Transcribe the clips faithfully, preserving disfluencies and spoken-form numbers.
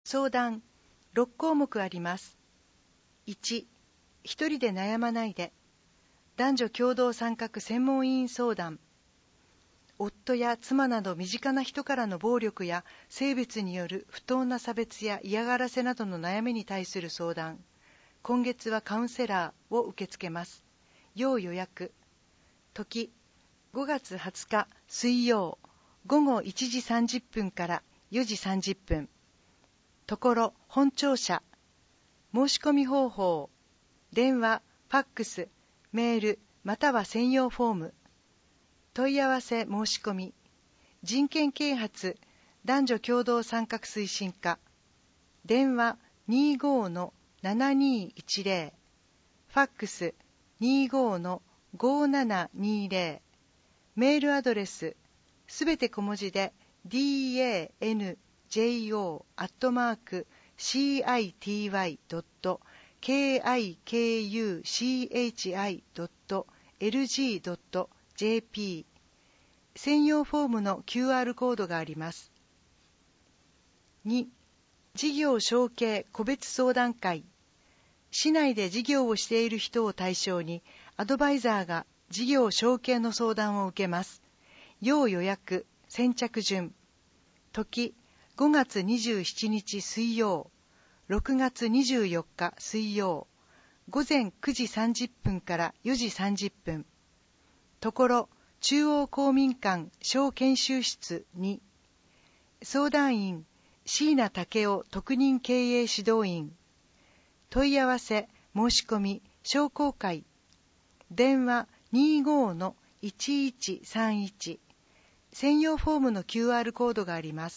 相談ろっこうもくあります。いち、一人で悩まないで。男女共同参画専門委員相談。夫や妻など身近な人からの暴力や性別による不当な差別や嫌がらせなどの悩みに対する相談。今月はカウンセラーを受け付けます。要予約。時、ごがつはつか水曜、ごごいちじさんじゅっぷんからよじさんじゅっぷん。ところ、本庁舎。申し込み方法。電話、ファックス、メール、または専用フォーム。問い合わせ申し込み。人権啓発、男女共同参画推進課。電話 にじゅうごのななにいちぜろ。ファックス にじゅうごのごななにぜろ。メールアドレス、すべて小文字で ダンジョ アットマーク シーアイティーワイ ドット ケーアイケーユーシーエイチアイ ドット エルジー ドット ジェーピー。専用フォームの キューアール コードがあります。に、事業承継個別相談会。市内で事業をしている人を対象に、アドバイザーが事業承継の相談を受けます。要予約、先着順。時、ごがつにじゅうしちにち水曜、ろくがつにじゅうよっか水曜、ごぜんくじさんじゅっぷんからよじさんじゅっぷん。ところ、中央公民館小研修室に。相談員、椎名武雄特任経営指導員。問い合わせ、申し込み、商工会。電話 にじゅうごのいちいちさんいち。専用フォームの キューアール コードがあります。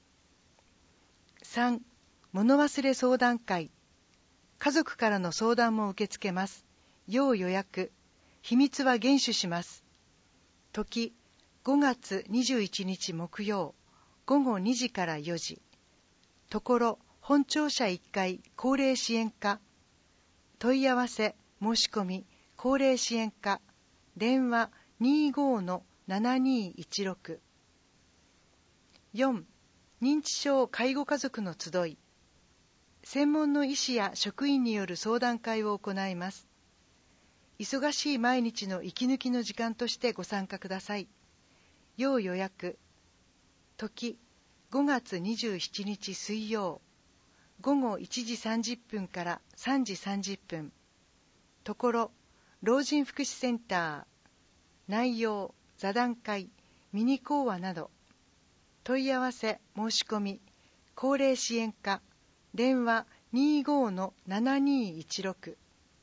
さん、物忘れ相談会。家族からの相談も受け付けます。要予約。秘密は厳守します。時、ごがつにじゅういちにち木曜、ごごにじからよじ。ところ、本庁舎いっかい高齢支援課。問い合わせ、申し込み、高齢支援課。電話 にじゅうごのななにいちろく。よん、認知症介護家族の集い。専門の医師や職員による相談会を行います。忙しい毎日の息抜きの時間としてご参加ください。要予約。時、ごがつにじゅうしちにち水曜、ごごいちじさんじゅっぷんからさんじさんじゅっぷん。ところ、老人福祉センター。内容、座談会、ミニ講話など。問い合わせ、申し込み、高齢支援課。電話 にじゅうごのななにいちろく。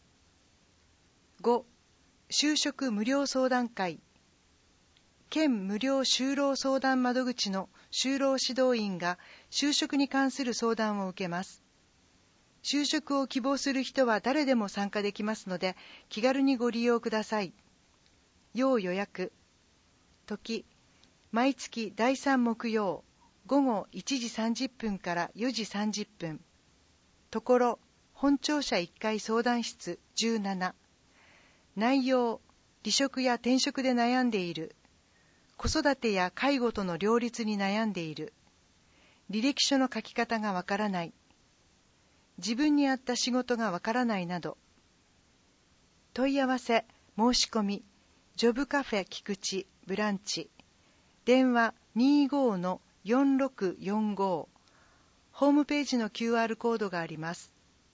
ご、就職無料相談会。県無料就労相談窓口の就労指導員が就職に関する相談を受けます。就職を希望する人は誰でも参加できますので、気軽にご利用ください。要予約。時、毎月だいさん木曜、ごごいちじさんじゅっぷんからよじさんじゅっぷん。ところ、本庁舎いっかい相談室じゅうなな。内容、離職や転職で悩んでいる。子育てや介護との両立に悩んでいる。履歴書の書き方がわからない。自分に合った仕事がわからないなど。問い合わせ、申し込み、ジョブカフェ菊池ブランチ。電話 にじゅうごのよんろくよんご。ホームページの キューアール コードがあります。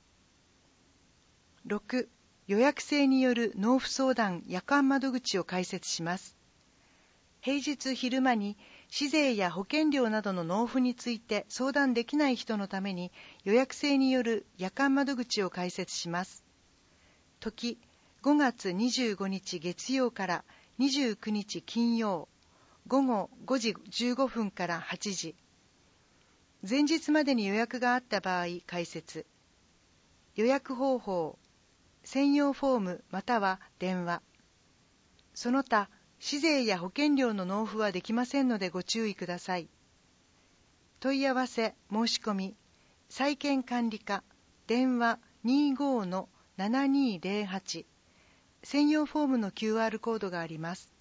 ろく、予約制による納付相談夜間窓口を開設します。平日昼間に市税や保険料などの納付について相談できない人のために予約制による夜間窓口を開設します。時、ごがつにじゅうごにち月曜からにじゅうくにち金曜、ごごごじじゅうごふんからはちじ。前日までに予約があった場合開設。予約方法、専用フォームまたは電話。その他、市税や保険料の納付はできませんのでご注意ください。問い合わせ、申し込み、債権管理課、電話 にじゅうごのななにぜろはち。専用フォームの キューアール コードがあります。